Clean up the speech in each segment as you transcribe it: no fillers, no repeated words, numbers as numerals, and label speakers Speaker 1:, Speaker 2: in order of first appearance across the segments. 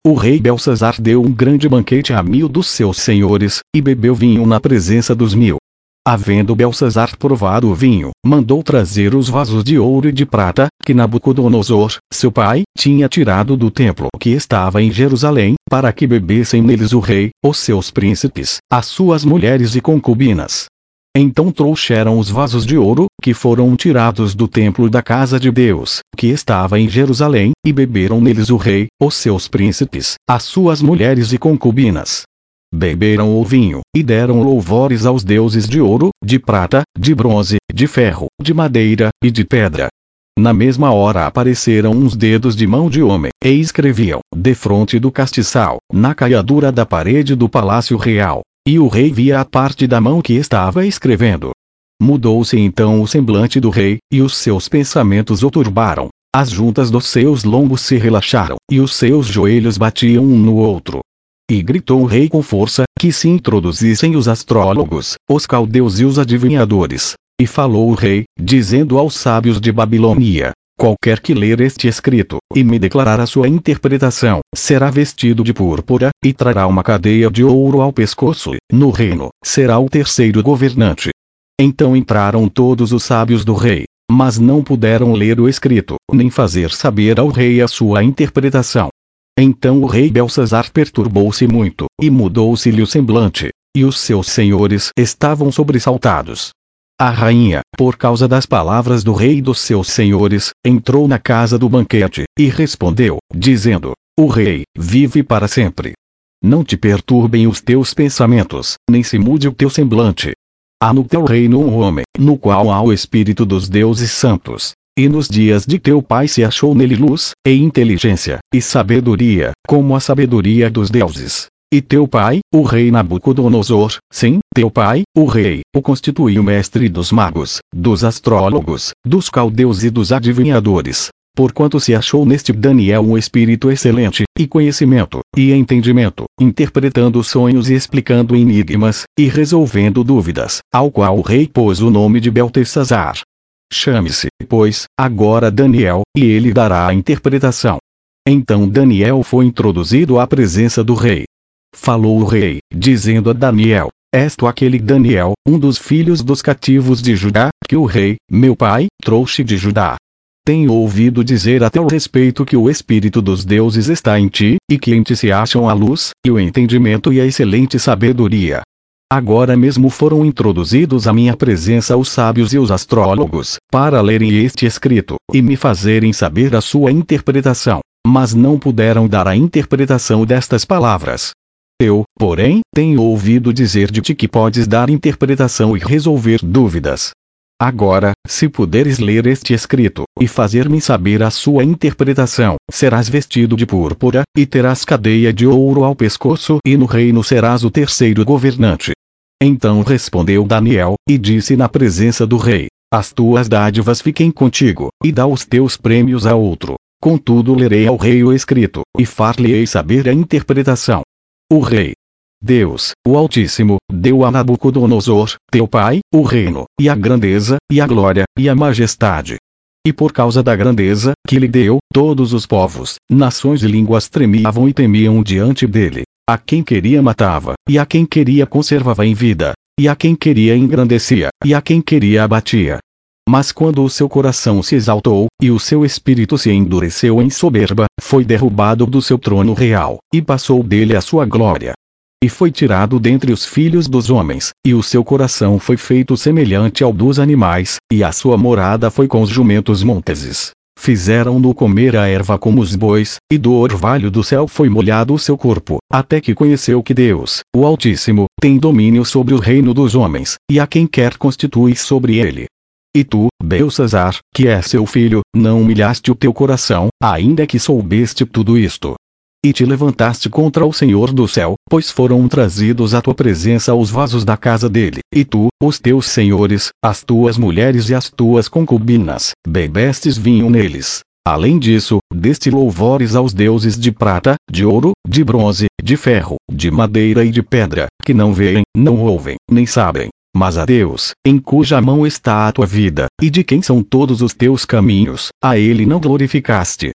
Speaker 1: O rei Belsazar deu um grande banquete a 1000 dos seus senhores, e bebeu vinho na presença dos 1000. Havendo Belsazar provado o vinho, mandou trazer os vasos de ouro e de prata, que Nabucodonosor, seu pai, tinha tirado do templo que estava em Jerusalém, para que bebessem neles o rei, os seus príncipes, as suas mulheres e concubinas. Então trouxeram os vasos de ouro, que foram tirados do templo da casa de Deus, que estava em Jerusalém, e beberam neles o rei, os seus príncipes, as suas mulheres e concubinas. Beberam o vinho, e deram louvores aos deuses de ouro, de prata, de bronze, de ferro, de madeira, e de pedra. Na mesma hora apareceram uns dedos de mão de homem, e escreviam, defronte do castiçal, na caiadura da parede do palácio real. E o rei via a parte da mão que estava escrevendo. Mudou-se então o semblante do rei, e os seus pensamentos o turbaram. As juntas dos seus lombos se relaxaram, e os seus joelhos batiam um no outro. E gritou o rei com força, que se introduzissem os astrólogos, os caldeus e os adivinhadores. E falou o rei, dizendo aos sábios de Babilônia: qualquer que ler este escrito, e me declarar a sua interpretação, será vestido de púrpura, e trará uma cadeia de ouro ao pescoço, no reino, será o terceiro governante. Então entraram todos os sábios do rei, mas não puderam ler o escrito, nem fazer saber ao rei a sua interpretação. Então o rei Belsazar perturbou-se muito, e mudou-se-lhe o semblante, e os seus senhores estavam sobressaltados. A rainha, por causa das palavras do rei e dos seus senhores, entrou na casa do banquete, e respondeu, dizendo: o rei vive para sempre. Não te perturbem os teus pensamentos, nem se mude o teu semblante. Há no teu reino um homem, no qual há o espírito dos deuses santos. E nos dias de teu pai se achou nele luz, e inteligência, e sabedoria, como a sabedoria dos deuses. E teu pai, o rei Nabucodonosor, sim, teu pai, o rei, o constituiu mestre dos magos, dos astrólogos, dos caldeus e dos adivinhadores. Porquanto se achou neste Daniel um espírito excelente, e conhecimento, e entendimento, interpretando sonhos e explicando enigmas, e resolvendo dúvidas, ao qual o rei pôs o nome de Beltesazar. Chame-se, pois, agora Daniel, e ele dará a interpretação. Então Daniel foi introduzido à presença do rei. Falou o rei, dizendo a Daniel: és tu aquele Daniel, um dos filhos dos cativos de Judá, que o rei, meu pai, trouxe de Judá. Tenho ouvido dizer a teu respeito que o espírito dos deuses está em ti, e que em ti se acham a luz, e o entendimento e a excelente sabedoria. Agora mesmo foram introduzidos à minha presença os sábios e os astrólogos, para lerem este escrito, e me fazerem saber a sua interpretação, mas não puderam dar a interpretação destas palavras. Eu, porém, tenho ouvido dizer de ti que podes dar interpretação e resolver dúvidas. Agora, se puderes ler este escrito, e fazer-me saber a sua interpretação, serás vestido de púrpura, e terás cadeia de ouro ao pescoço, e no reino serás o terceiro governante. Então respondeu Daniel, e disse na presença do rei: as tuas dádivas fiquem contigo, e dá os teus prêmios a outro. Contudo lerei ao rei o escrito, e far-lhe-ei saber a interpretação. O rei, Deus, o Altíssimo, deu a Nabucodonosor, teu pai, o reino, e a grandeza, e a glória, e a majestade. E por causa da grandeza que lhe deu, todos os povos, nações e línguas tremiam e temiam diante dele. A quem queria matava, e a quem queria conservava em vida, e a quem queria engrandecia, e a quem queria abatia. Mas quando o seu coração se exaltou, e o seu espírito se endureceu em soberba, foi derrubado do seu trono real, e passou dele a sua glória. E foi tirado dentre os filhos dos homens, e o seu coração foi feito semelhante ao dos animais, e a sua morada foi com os jumentos monteses. Fizeram-no comer a erva como os bois, e do orvalho do céu foi molhado o seu corpo, até que conheceu que Deus, o Altíssimo, tem domínio sobre o reino dos homens, e a quem quer constitui sobre ele. E tu, Belsazar, que és seu filho, não humilhaste o teu coração, ainda que soubeste tudo isto. E te levantaste contra o Senhor do céu, pois foram trazidos à tua presença os vasos da casa dele, e tu, os teus senhores, as tuas mulheres e as tuas concubinas, bebestes vinho neles. Além disso, deste louvores aos deuses de prata, de ouro, de bronze, de ferro, de madeira e de pedra, que não veem, não ouvem, nem sabem. Mas a Deus, em cuja mão está a tua vida, e de quem são todos os teus caminhos, a ele não glorificaste.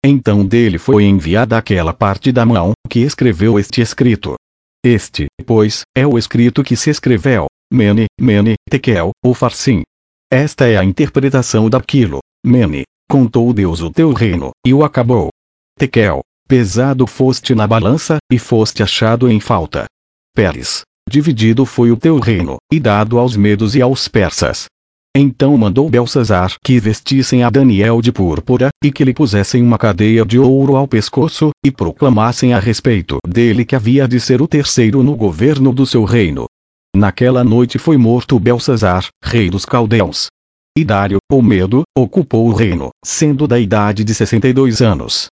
Speaker 1: Então dele foi enviada aquela parte da mão que escreveu este escrito. Este, pois, é o escrito que se escreveu, Mene, Mene, Tekel, Ufarsim. Esta é a interpretação daquilo. Mene, contou Deus o teu reino, e o acabou. Tekel, pesado foste na balança, e foste achado em falta. Peres, dividido foi o teu reino, e dado aos medos e aos persas. Então mandou Belsazar que vestissem a Daniel de púrpura, e que lhe pusessem uma cadeia de ouro ao pescoço, e proclamassem a respeito dele que havia de ser o terceiro no governo do seu reino. Naquela noite foi morto Belsazar, rei dos caldeus. E Dário, o Medo, ocupou o reino, sendo da idade de 62 anos.